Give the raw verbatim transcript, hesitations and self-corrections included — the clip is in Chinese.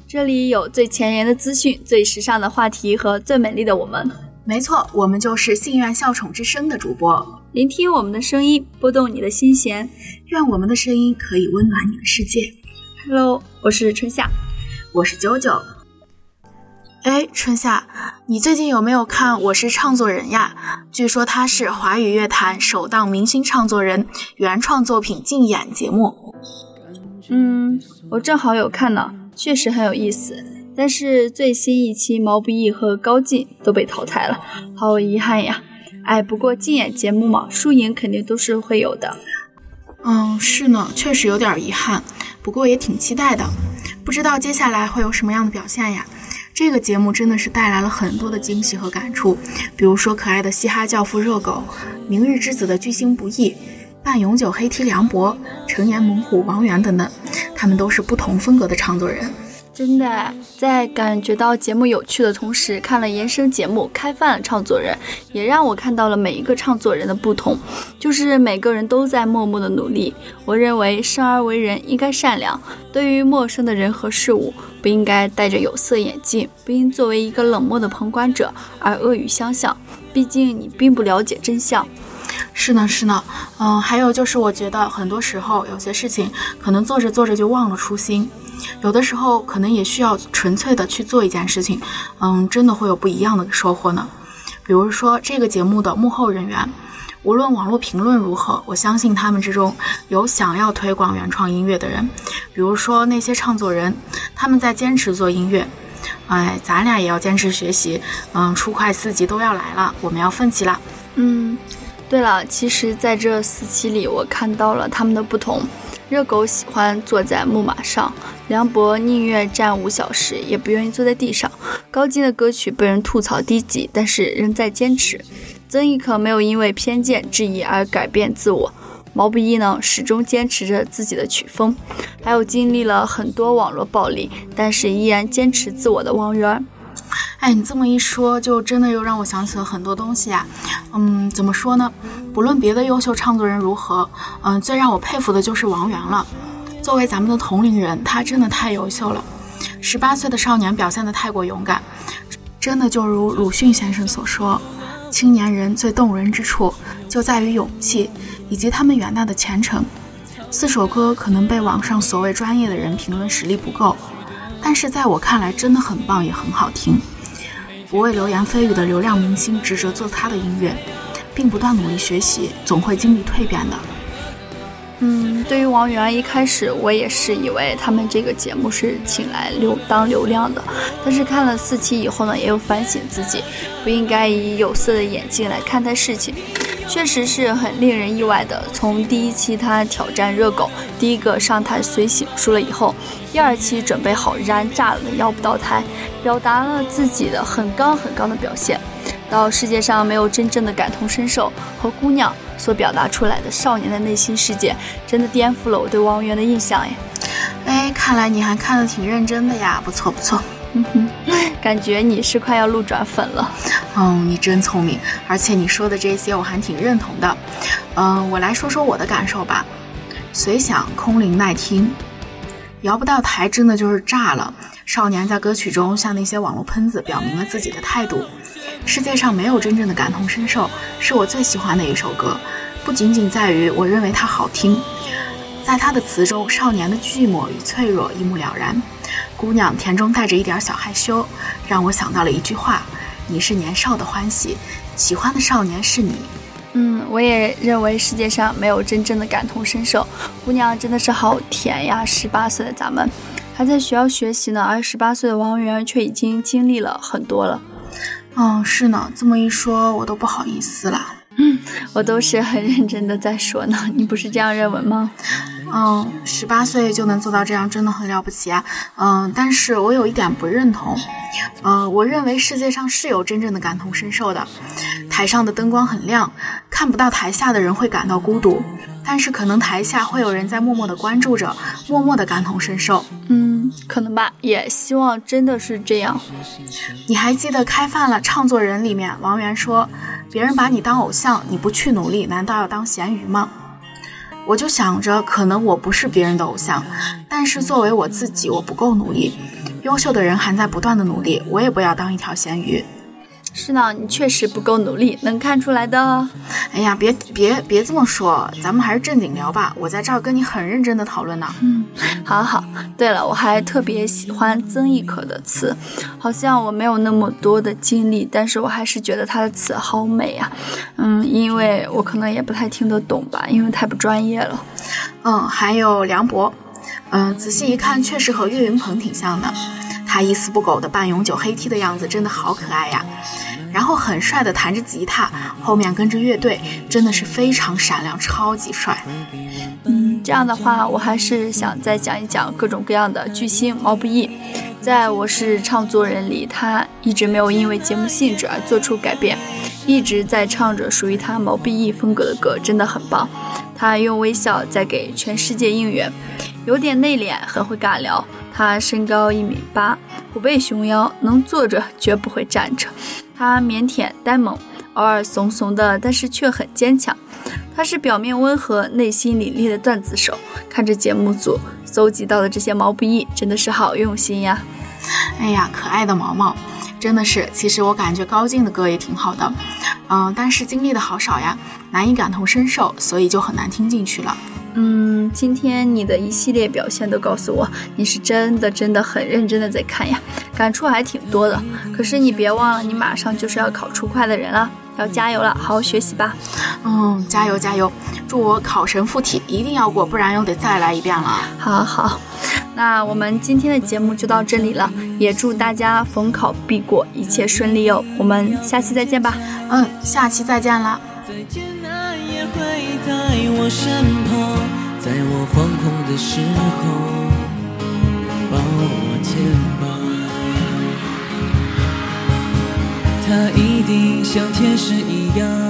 这里有最前沿的资讯、最时尚的话题和最美丽的我们。 没错，我们就是信愿笑宠之声的主播。 聆听我们的声音，拨动你的心弦， 愿我们的声音可以温暖你的世界。 Hello， 我是春夏， 我是九九。哎，春夏，你最近有没有看《我是唱作人》呀？据说它是华语乐坛首档明星唱作人原创作品竞演节目。 嗯，我正好有看呢，确实很有意思。但是最新一期毛不易和高进都被淘汰了，好遗憾呀。哎，不过竞演节目嘛，输赢肯定都是会有的。 嗯，是呢，确实有点遗憾，不过也挺期待的。不知道接下来会有什么样的表现呀？这个节目真的是带来了很多的惊喜和感触，比如说可爱的嘻哈教父热狗，明日之子的巨星不易，半永久黑 T 梁博，成年猛虎王源等等，他们都是不同风格的唱作人。 真的，在感觉到节目有趣的同时，看了延伸节目开饭了唱作人，也让我看到了每一个唱作人的不同，就是每个人都在默默的努力。我认为生而为人应该善良，对于陌生的人和事物不应该戴着有色眼镜，不应作为一个冷漠的旁观者而恶语相向，毕竟你并不了解真相。 是呢是呢，嗯，还有就是我觉得很多时候有些事情可能做着做着就忘了初心，有的时候可能也需要纯粹的去做一件事情，嗯，真的会有不一样的收获呢。比如说这个节目的幕后人员，无论网络评论如何，我相信他们之中有想要推广原创音乐的人，比如说那些唱作人，他们在坚持做音乐。哎，咱俩也要坚持学习，嗯，初快四级都要来了，我们要奋起了。 嗯，对了，其实在这四期里我看到了他们的不同。热狗喜欢坐在木马上，梁博宁愿站五小时也不愿意坐在地上。高进的歌曲被人吐槽低级，但是仍在坚持。曾轶可没有因为偏见质疑而改变自我。毛不易呢，始终坚持着自己的曲风。还有经历了很多网络暴力，但是依然坚持自我的王源。 哎，你这么一说，就真的又让我想起了很多东西啊。嗯，怎么说呢？不论别的优秀唱作人如何，嗯，最让我佩服的就是王源了。作为咱们的同龄人，他真的太优秀了。十八岁的少年表现得太过勇敢，真的就如鲁迅先生所说，青年人最动人之处就在于勇气以及他们远大的前程。四首歌可能被网上所谓专业的人评论实力不够，但是在我看来真的很棒，也很好听。不为流言蜚语的流量明星执着做他的音乐，并不断努力学习，总会经历蜕变的。 嗯，对于王源，一开始我也是以为他们这个节目是请来流当流量的，但是看了四期以后呢，也有反省自己，不应该以有色的眼镜来看待事情。确实是很令人意外的，从第一期他挑战热狗，第一个上台随醒输了以后，第二期准备好燃炸了的腰不到台，表达了自己的很刚很刚的表现。到世界上没有真正的感同身受和姑娘所表达出来的少年的内心世界，真的颠覆了我对王源的印象耶。 哎，看来你还看得挺认真的呀，不错不错。 嗯哼，感觉你是快要路转粉了。 嗯，你真聪明，而且你说的这些我还挺认同的。嗯，我来说说我的感受吧。随想空灵耐听，摇不到台真的就是炸了。少年在歌曲中向那些网络喷子表明了自己的态度。世界上没有真正的感同身受，是我最喜欢的一首歌，不仅仅在于我认为它好听，在它的词中，少年的寂寞与脆弱一目了然。姑娘甜中带着一点小害羞，让我想到了一句话：你是年少的欢喜，喜欢的少年是你。 嗯，我也认为世界上没有真正的感同身受。姑娘真的是好甜呀，十八岁的咱们还在学校学习呢，而十八岁的王源却已经经历了很多了。 哦，是呢，这么一说我都不好意思了。 嗯，我都是很认真的在说呢，你不是这样认为吗？ 嗯，十八岁就能做到这样真的很了不起啊。嗯，但是我有一点不认同。嗯，我认为世界上是有真正的感同身受的。台上的灯光很亮，看不到台下的人会感到孤独，但是可能台下会有人在默默的关注着，默默的感同身受。 嗯，可能吧，也希望真的是这样。 你还记得开饭了唱作人里面王源说，别人把你当偶像，你不去努力，难道要当咸鱼吗？我就想着可能我不是别人的偶像，但是作为我自己，我不够努力。 优秀的人还在不断的努力，我也不要当一条咸鱼。 是呢，你确实不够努力，能看出来的。 哎呀，别别别这么说，咱们还是正经聊吧，我在这儿跟你很认真的讨论呢。 嗯，好好。对了，我还特别喜欢曾轶可的词，好像我没有那么多的经历，但是我还是觉得她的词好美啊。嗯，因为我可能也不太听得懂吧，因为太不专业了。 嗯，还有梁博，嗯，仔细一看，确实和岳云鹏挺像的。他一丝不苟的扮永久黑 T 的样子真的好可爱呀，然后很帅的弹着吉他，后面跟着乐队，真的是非常闪亮，超级帅。 嗯，这样的话，我还是想再讲一讲各种各样的巨星毛不易。在我是唱作人里，他一直没有因为节目性质而做出改变，一直在唱着属于他毛不易风格的歌，真的很棒。他用微笑在给全世界应援，有点内敛，很会尬聊。他身高一米八，虎背熊腰，能坐着绝不会站着。他腼腆呆萌，偶尔怂怂的，但是却很坚强。他是表面温和，内心凛冽的段子手。看着节目组搜集到的这些毛不易，真的是好用心呀！ 哎呀，可爱的毛毛，真的是。其实我感觉高进的歌也挺好的，嗯，但是经历的好少呀，难以感同身受，所以就很难听进去了。 嗯，今天你的一系列表现都告诉我，你是真的真的很认真的在看呀，感触还挺多的。可是你别忘了，你马上就是要考初快的人了，要加油了，好好学习吧。 嗯，加油加油，祝我考神附体，一定要过，不然又得再来一遍了。 好好，那我们今天的节目就到这里了，也祝大家逢考必过，一切顺利哦。我们下期再见吧。 嗯，下期再见了。 再见啊，也会在我身旁，在我惶恐的时候把我牵绊。他一定像天使一样